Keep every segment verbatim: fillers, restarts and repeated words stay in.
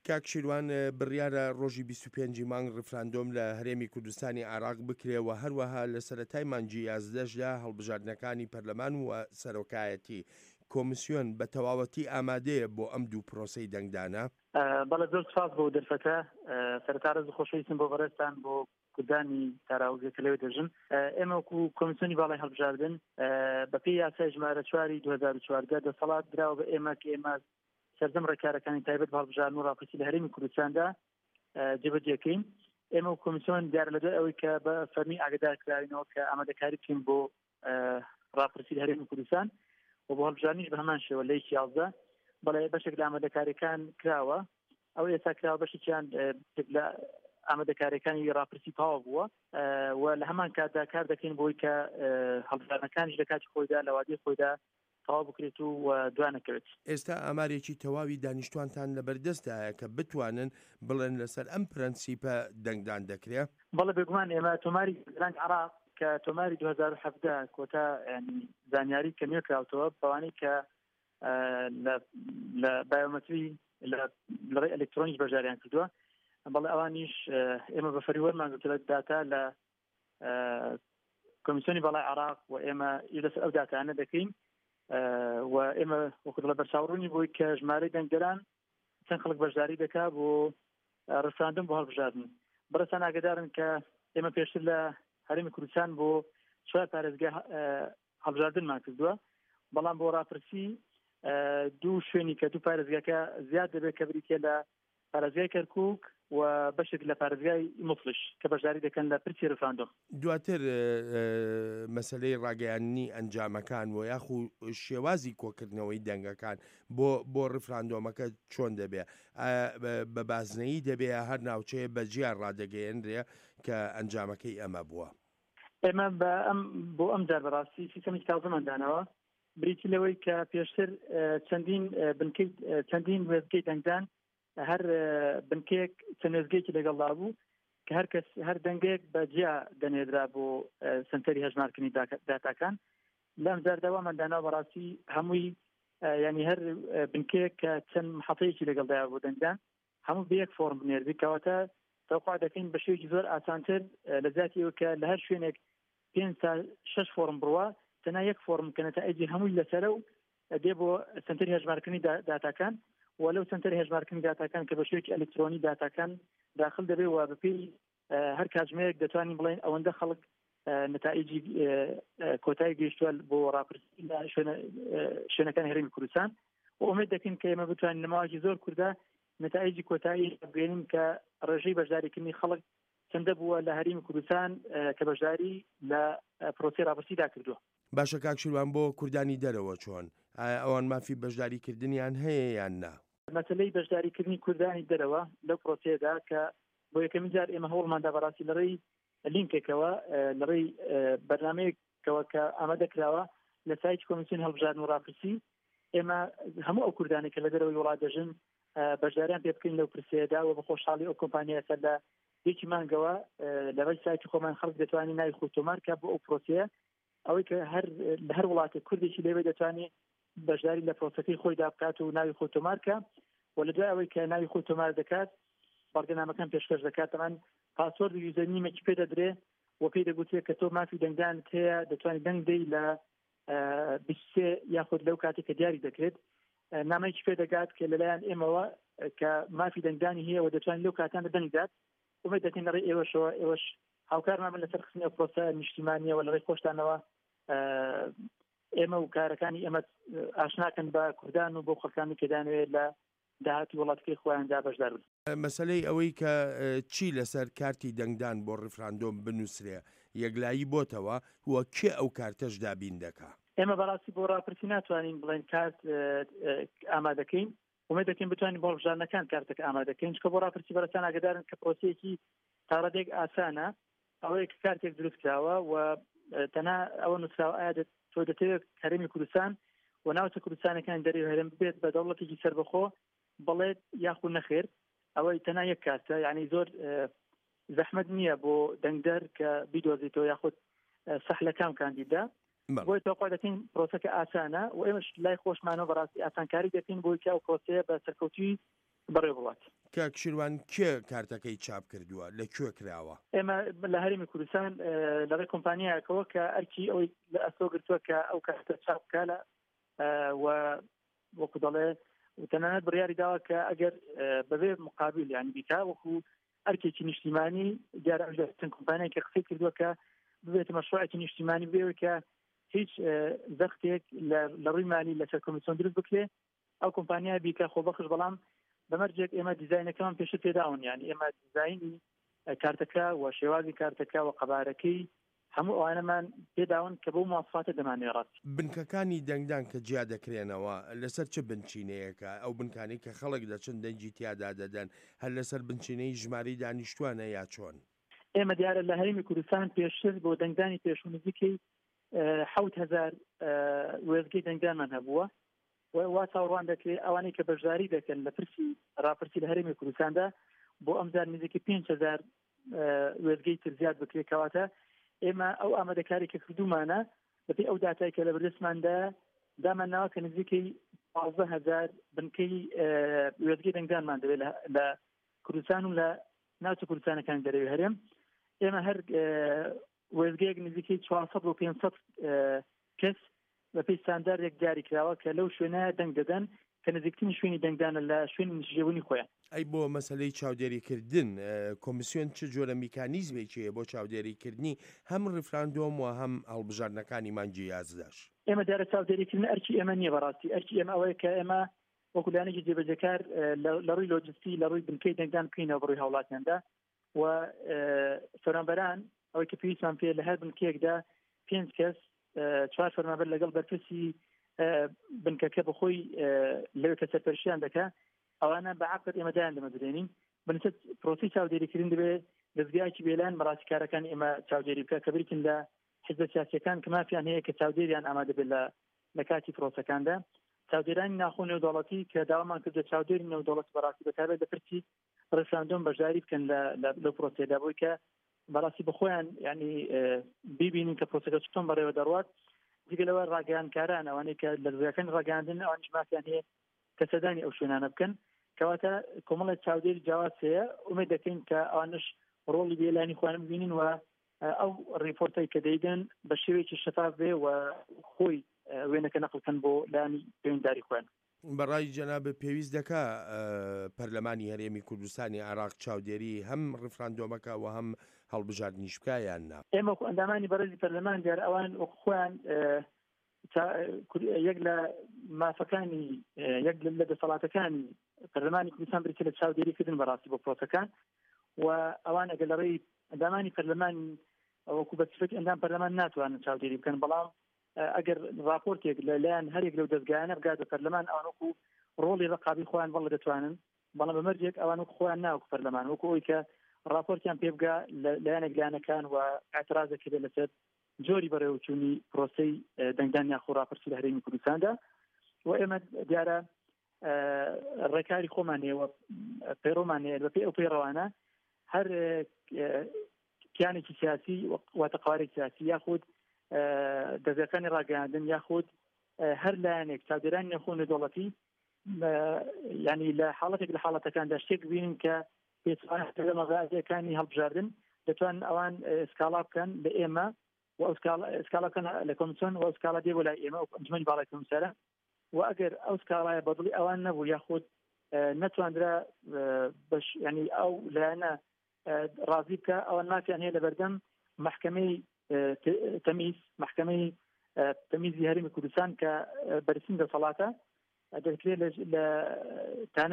کاک شیروان بڕیارە ڕۆژی بیست و پێنجی مانگ ڕفراندۆم لە هەرێمی کوردستانی عێراق بکرێەوە، هەروەها لە سەرەتای مانگی یازدەشدا هەڵبژاردنەکانی پەرلەمان و سەرۆکایەتی کۆمیسیۆن بە تەواوەتی ئامادەیە بۆ ئەم دوو پرۆسەی دەنگدانە؟ بەڵێ زۆر سپاس بۆ دەرفەتە. سەرەتا ڕێز خۆشەویستم بۆ بەڕێستان بۆ کوردانی تاراوگەکە لەوێ دەژن. ئێمە وەکو کۆمیسیۆنی باڵای هەڵبژاردن بەپێی یاسای ژمارە چواری دوو هەزار و چواردە دەسەڵات دراوە بە ئێمە کە ئێمە سەردەم ڕێکارەکانی تایبەت بە هەڵبژاردن و ڕاپرسی لە هەرێمی کوردستاندا جێبەجێکەین. ئێمە و کۆمیسیۆن دیارە لەدەر ئەوەی کە بە فەرمی ئاگادارکراوینەوە کە ئامادەکاری بکەین بۆ ڕاپرسی لە هەرێمی کوردستان و بۆ هەڵبژاردنیش بە هەمان شێوە لەیەکی یازدە بەڵێ بەشێک لە ئامادەکاریەکان کراوە. ئەو ئێستا کراوە بەشێکیان لە ئامادەکاریەکانی ڕاپرسی تەواو بووە و لە هەمان کاتدا کار دەکەین بۆی کە هەڵبژاردنەکانیش لە کاتی خۆیدا لە وادەی خۆیدا تەواو بکرێت و دوانەکەوێت. ئێستا ئامارێکی تەواوی دانیشتوانتان لەبەردەستایە کە بتوانن بڵێن لەسەر ئەم پرەنسیپە دەنگدان دەکرێت؟ بەڵێ بێگومان ئێمە تۆماری گەڕانگ عێراق کە تۆماری دوو هەزار و حەڤدە کۆتا زانیاری کەمی کراوتەوە بەوانەی کە لە بایۆمەتری لەڕێی ئەلکترۆنیک بەژاریان کردووە، بەڵێ ئەوانیش ئێمە بە فەری وەرمانگرتووە داتا لە کۆمیسیۆنی باڵای عێراق و ئێمە لەسەر ئەو داتانە دەکەین و ئێمە وەکو دەڵێ بەرچاوڕوونی بۆی کە ژمارەی دەنگدەران چەند خەڵک بەشداری دەکا بۆ ڕفراندۆم بۆ هەڵبژاردن. بەڕێستان ئاگادارن کە ئێمە پێشتر لە هەرێمی کوردستان بۆ چوار پارێزگا هەڵبژاردنمان کردووە، بەڵام بۆ ڕاپرسی دوو شوێنی کە دوو پارێزگاکە زیاد دەبێت کە بریتە لە پارێزگای کەرکووک و بەشێک لە پارێزگای مفلش کە بەشداری دەکەن لە پرسی ڕفراندۆم. دواتر مەسەلەی ڕاگەیاندنی ئەنجامەکان و یاخو شێوازی کۆکردنەوەی دەنگەکان بۆ بۆ ڕفراندۆمەکە چۆن دەبێت؟ بە بازنەیی دەبێت هەر ناوچەیە بەجیار ڕادەگەیەنرێ کە ئەنجامەکەی ئەمە بووە؟ ئێمە بە ئەم بۆ ئەم جار بەڕاستی سیستەمی تازەماندانەوە بریتی لەوەی کە پێشتر چەندین بنکەی چەندین وێزگەی دەنگدان هەر بنکەیەک چەند وێزگەیەکی لەگەڵدا بوو کە هەر کەس هەر دەنگێک بە جیا دەنێدرا بۆ سنتەری هەژمارکردنی داتاکان. لەم جارداوا منداناوە بەڕاستی هەمووی ینی هەر بنکەیەک کە چەند محەفەیەکی لەگەڵدایە بۆ دەنگدان هەموو بە یەک فۆرم بنێردی کەواتە تەوقع دەکەین بە شێوەیەکی زۆر ئاسانتر لە زیاتیەوە کە لە هەر شوێنێک پێنج تا شەش فۆرم بڕوە تەنها یەک فۆرم کە نەتائیجی هەمووی لەسەرە و دێ بۆ سنتەری هەژمارکردنی داتاکان ولو سنتەری هەژمارکردنی داتاکان کە بە شێوەیەکی ئەلکترۆنی داتاکان داخل دەبێت و بەپێی هەر کاتژمەیەک دەتوانین بڵێن ئەوەندە خەڵک نتائیجی کۆتایی گەیشتووە بۆ ڕاپرسی لە شوێنەکانی هەرێمی کوردستان و ئومێد دەکەین کە ئێمە بتوانین لە ماوەیەکی زۆر کووردا نتائیجی کۆتایی بگەێنین کە ڕێژەی بەشداریکردنی خەڵک چەندە بووە لە هەرێمی کوردستان کە بەشداری لە پرۆسی ڕاپرسیدا کردووە. باشە کاک شیروان، بۆ کوردانی دەرەوە چۆن؟ ئەوان مافی بەشداریکردنیان هەیە یان نا؟ مەسەلەی بەشداریکردنی کوردانی دەرەوە لەو پرۆسەیەدا کە بۆ یەکەمین جار ئێمە هەوڵماندا بەڕاستی لەڕێی لینکێکەوە لەڕێی بەرنامەیەکەوە کە ئامادەکراوە لە سایتی کۆمیسیۆن هەڵبژاردن و ڕاپرسی ئێمە هەموو ئەو کوردانی کە لە دەرەوەی وڵات دەژن بەشداریان پێ بکەین لەو پرسەیەدا و بە خۆشحاڵی ئەو کۆمپانیە سەر لە یەکی مانگەوە لەڕێی سایتی خۆمان خەڵک دەتوانین ناوی خۆی تۆمار کە بۆ ئەو پرۆسەیە ئەوەی کە هەر لە هەر وڵاتێک کوردێکی لێوێ دەتوانێت بەشداری لە پرۆسەکەی خۆیدا بکات و ناوی خۆی تۆمارکە و لە دوای ئەوەی کە ناوی خۆی تۆمار دەکات بەڵگەنامەکان پێشکەش دەکات تەمان پاسوۆرد و یوزەرنیمێکی پێ دەدرێ و پێی دەگوترێت کە تۆ مافی دەنگدانت هەیە دەتوانێت دەنگ دەی لە بیست و سێ یاخود لەو کاتێک کە دیاری دەکرێت نامەیەکی پێ دەگات کە لەلایەن ئێمەوە کە مافی دەنگدانی هەیە و دەتوانێت لەو کاتانە دەنگ دات ومێد دەکەین لەڕێی ئێوەشەوە ئێوەش هاوکارمان بن لەسەر خستنی پرۆسە نیشتیمانیە و لەڕێی خۆشتانەوە ئێمە و کارەکانی ئێمە ئاشناکەن بە کوردان و بۆ خەڵکانی کە دانوێت لە داهاتی وڵاتەکەی خۆیاندا بەشدار بن. مەسەلەی ئەوەی کە چی لەسەر کارتی دەنگدان بۆ ڕفراندۆم بنووسرێ یەکلایی بۆتەوە وە کێ ئەو کارتەش دابین دەکا؟ ئێمە بەڕاستی بۆ ڕاپرسی ناتوانین بڵێن کارت ئامادەکەین ومێد دەکەین بتوانین بۆ هەڵبژاردنەکان کارتەکە ئامادەکەین چکە بۆ ڕاپرسی بەرەتان ئاگادارن کە پرۆسەیەکی تاڕەدێک ئاسانە ئەوەیە کە کارتێک دروست کراوە و تەنها ئەوە نووسراوە ئایا تۆ دەتەوێت هەرێمی کوردستان و ناوچە کوردستانەکان دەری هەرێم بێت بە دەوڵەتێکی سەربەخۆ بڵێت یاخود نەخێر ئەوەی تەنها یەک کارتە یعنی زۆر زەحمەت نییە بۆ دەنگدەر کە بیدۆزیتەوە یاخود سەحلەکان کاندیدا بۆی تۆقع دەکەین پرۆسەکە ئاسانە و ئێمەش لای خۆشمانەوە بەڕاستی ئاسانکاری دەکەین بۆی کە ئەو پرۆسەیە بە سەرکەوتوی بەڕێ وڵات. کاک شیروان کێ کارتەکەی چاپ کردووە لەکوێ کراوە؟ ئێمە لە هەرێمی کوردستان لەڕێ کۆمپانیایەکەوە کە ئەرکی ئەوەی لە ئەسۆ گرتووە کە ئەو کارتە چاپ بکە لە وەکو دەڵێ تەنانەت بڕیاری داوە کە ئەگەر بەبێ مقابل یانی بیکا وەکو ئەرکێکی نیشتیمانی دیارە چەند کۆمپانیای کە قسەی کردووە کە ببێتە مەشروعێکی نیشتیمانی بێوە کە هیچ زەختێک لە ڕووی مالی لەسەر کۆمیسیۆن دروست بکرێ ئەو کۆمپانیای بیکە خۆبەخش بەڵام بەمەرجێک ئێمە دیزاینەکەمان پێشتر پێداون یانی ئێمە دیزاینی کارتەکە و شێوازی کارتەکە و قەبارەکەی هەموو ئەوانەمان پێداون کە بەو مواصفاتە دەمانێت ڕاست. بنکەکانی دەنگدان کە جیا دەکرێنەوە لەسەر چه بنچینەیەکە ئەو بنکانی کە خەڵک دەچن دەنگی تیادا دەدەن هەر لەسەر بنچینەی ژماری دانیشتوانە یا چۆن؟ ئێمە دیارە لە هەرێمی کوردستان پێشتر بۆ دەنگدانی پێشوو نزیکەی حەوت هەزار وێستگەی دەنگدانمان هەبووە وا چاوەڕوان دەکرێت ئەوانەی کە بەشداری دەکەن لە پرسی ڕاپرسی لە هەرێمی کوردستاندا بۆ ئەمجار نزیکەی پێنج هەزار وێستگەی تر زیاد بکرێت کەواتە ئێمە ئەو ئامادەکاری کە کردومانە بەپێی ئەو داتای کە لە بەردەستماندا دامانناوە کە نزیکەی پانزدە هەزار بنکەی وێستگەی دەنگدانمان دەبێت لە کوردستان و لە ناوچە کوردستانەکان دەرەوێت هەرێم ئێمە هەر وێستگەیەک نزیکەی چوارسەد و پێنجسەد کەس بەپێی ستانداردێک دیاری کراوە کە لەو شوێنە دەنگ دەدەن کە نزیکترین شوێنی دەنگدانە لە شوێنی نیشتەجێبوونی خۆیان. ئەی بۆ مەسەلەی چاودێریکردن کۆمیسیۆن چ جۆرە میکانیزمێکیە بۆ چاودێریکردنی هەم ڕفراندۆم و هەم هەڵبژاردنەکانی مانگی یازدەش؟ ئێمە دیارە چاودێریکردن ئەرکی ئێمە نییە بەڕاستی ئەرکی ئێمە ئەوەیە کە ئێمە وەکولانێکی جێبەجەکار لە ڕووی لۆجستی لە ڕووی بنکەی دەنگدان بکەینەوە بڕووی هەوڵاتیاندا و فەرمانبەران ئەوەی کە پێویستمان پێ لە هەر بنکەیەکدا پێنج کەس چوار فەرمانبەر لەگەڵ بەرپرسی بنکەکە بەخۆی لەوێ کە سەرپەرشتیان دەکا ئەوانە بەعقد ئێمە دایان دەمەدرێنین بنسبت پرۆسی چاودێریکردن دەبێت دەستگایکی بێلان بەڕاستیکارەکان ئێمە چاودێری بکە کە بریتن لە حزب سیاسیەکان کە مافیان هەیە کە چاودێریان ئامادە بێت لە کاتی پرۆسەکاندا چاودێرانی ناخۆ نێودەوڵەتی کە داوامان کردە چاودێری نێودەوڵەت بەڕاستی بەتابێت لەپرسی ڕفراندۆم بەشداری بکەن لە پرۆسێدا بۆی کە بەڕاستی بەخۆیان ینی بیبینین کە پرۆسەکە چۆن بەڕێوە دەڕوات دیگە لەوە ڕاگەیانکاران ئەوانەی کە لە دەستگاکانی ڕاگەاندن ئەوان مافیان هەیە کە سەردانی ئەو شوێنانە بکەن کەواتە کۆمەڵی چاودێری جیاواز هەیە ئومێد دەکەین کە ئەوانش ڕۆڵی بێلانی خۆیان ببینین و ئەو ڕیپۆرتەی کە دەیدەن بە شێوەیەکی شەفاف بێ و خۆی وێنەکە نەقڵکەن بۆ لانی پەیوەندداری خۆیان. بەڕای جەناب پێویست دەکا پەرلەمانی هەرێمی کوردستانی عێراق چاودێری هەم ڕفراندۆمەکە و هەم هەڵبژاردنیش بکایان نا ئێمە ئەندامانی بەڕێزی پەرلەمان دیار ئەوان خۆیان یەک لە مافەکانی یەک لە دەسەڵاتەکانی پەرلەمانی کوردستان بریتە لە چاودێریکردن بەڕاستی بۆ پرۆسەکان و ئەوان ئەگەر لە ڕێی ئەندامانی پەرلەمان وەکو بەسفەتی ئەندام پەرلەمان ناتوانن چاودێری بکەن بەڵام ئەگەر راپۆرتێک لەلایەن هەرێک لەو دەستگایانە بگاتە پەرلەمان ئەوان وەکو ڕۆڵی ڕقابی خۆیان بەڵێ دەتوانن بەڵام بەمەرجێک ئەوان وەکو خۆیان ناوەکو پەرلەمان وەکو ئەوی کە راپۆرتیان پێ بگا لایەنێک لایەنەکان و ئاعترازێکی بێت لەسەر جۆری بەڕێوەچوونی پرۆسەی دەنگدان یاخۆ راپرسی لە هەرێمی کوردستاندا و ئێمە دیارە ڕێکاری خۆمان هەیە و پەیڕۆمان هەیە بەپێی ئەو پەیڕەوانە هەر کیانێکی سیاسی واتە قوارێکی سیاسی یاخود دەستگاکانی ڕاگەاندن یاخود هەر لایەنێک چاودێرانی نەخۆ نێودەوڵەتی ینی لە حاڵەتێک لە حاڵەتەکاندا شتێک بینین کە پێچوانە مەغازیەکانی هەڵبژاردن دەتوانن ئەوان ئسکاڵا بکەن لە ئێمە و ئسکاڵا بکەن لە کۆمیسیۆن و ئسکاڵا دێ بۆ لای ئێمە و ئەنجومەنی باڵای کۆمیسارە و ئەگەر ئەو سکاڵایە بەدڵی ئەوان نەبوو یاخود نەتواندرا بەش ینی ئەو لایەنە ڕازی بکە ئەوان مافیان هەیە لە بەردەم محکەمەی تەمیز محکەمەی تەمیزی هەرێمی کوردستان کە بەرسیم دەسەڵاتە دەکرێت لە تانە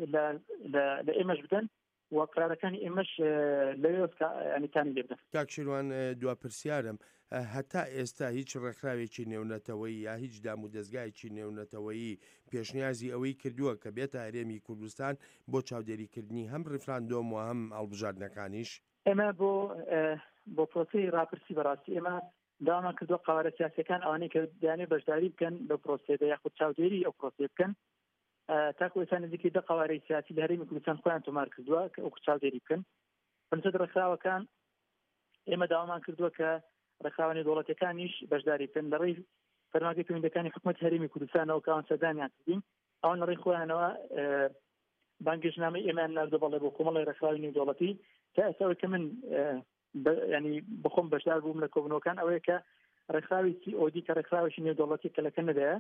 لە ئێمەش بدەن و قرارەکانی ئێمەش لەوێ ینی لێ بدەن. کاک شیروان دواپرسیارم هەتا ئێستا هیچ ڕێکخراوێکی نێونەتەوەی یا هیچ دام و دەستگایکی نێونەتەوەیی پێشنیازی ئەوەی کردووە کە بێتە هەرێمی کوردستان بۆ چاودێریکردنی هەم ڕفراندۆم و هەم هەڵبژاردنەکانیش؟ ئێمە بۆ بۆ پرۆسەی راپرسی بەڕاستی ئێمە داوامان کردووە قوارە سیاسیەکان ئەوانەی کە دەیانێت بەشداری بکەن لە پرۆسێدا یاخود چاودێری ئەو پرۆسێ بکەن تاکو ئێستا نزیکەی دە قوارەی سیاسی لە هەرێمی کوردستان خۆیان تۆمار کردووە کە ئەو چاودێری بکەن بەنسبەت ڕێکخراوەکان ئێمە داوامان کردووە کە ڕێکخراوە دەوڵەتیەکانیش بەشداری بکەن لە ڕێی فەرمانگەی پەیوەندیەکانی حکوومەت هەرێمی کوردستانەوە کە ئەوان سەردانیان کردین ئەوان لە ڕێی خۆیانەوە بانگشنامە ئێمان ناردە بەڵێ بۆ کۆمەڵی ڕێکخراوی نێودەوڵەتی تا ئێستا کە من ینی بخۆم بەشدار بووم لە کۆبنەوەکان ئەوەیە کە ڕێکخراوی سی ئۆ دی کە ڕێکخراوێکی نێودەوڵەتی کە لەکە نەدایە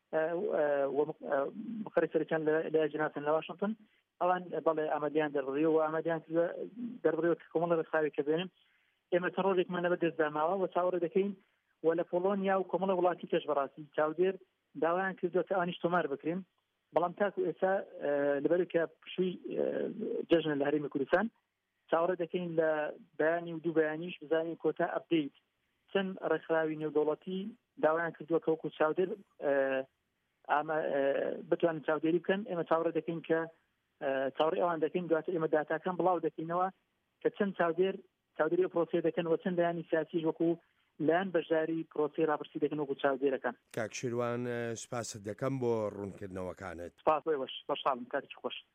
بخەری سەرەکیان لە جناتن لە واشنگتن ئەوان بەڵێ ئامادەیان دەڕڕی و ئامادەیان دەڕڕێەوە کە کۆمەڵی ڕێکخراوی کە بێنن ئێمە تەڕۆژێکمان لەبەر دەستداماوە و چاوەڕێ دەکەین و لە پۆلۆنیا و کۆمەڵی وڵاتی کەش بەڕاستی چاودێر داوایان کردووە کە ئەوانیش تۆمار بکرێن بەڵام تاکو ئێستا لەبەر کە پشووی جەژنە لە هەرێمی کوردستان چاوەڕێ دەکەین لە بەیانی و دوو بەیانیش بزانین کۆتا ئەپدەیت چەند ڕێکخراوی نێودەوڵەتی داوایان کردووە کە وەکو چاودێر ئامە بتوانن چاودێری بکەن ئێمە چاوەڕێ دەکەین کە چاوەڕێی ئەوان دەکەین دواتر ئێمە داتاکان بڵاو دەکەینەوە کە چەند چاودێر چاودێری پرۆسێ دەکەن و چەند لایانی سیاسیش وەکو لایەن بەشداری پرۆسەی ڕاپرسی دەکەن وەکو چاودێرەکان. کاک شێروان سوپاست دەکەم بۆ ڕوونکردنەوەکانت. سپاس بۆی بەش بەشحاڵم کاتێکی خۆش.